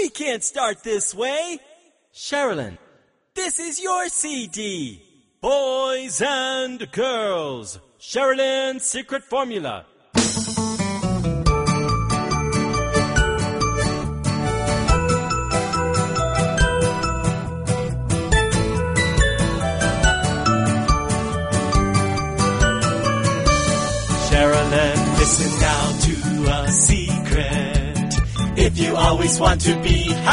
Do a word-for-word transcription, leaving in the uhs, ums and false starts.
We can't start this way. Sherilyn, This is your C D. Boys and girls, Sherilyn's secret formula. Sherilyn, listen now to a secret. If you always want to be happy,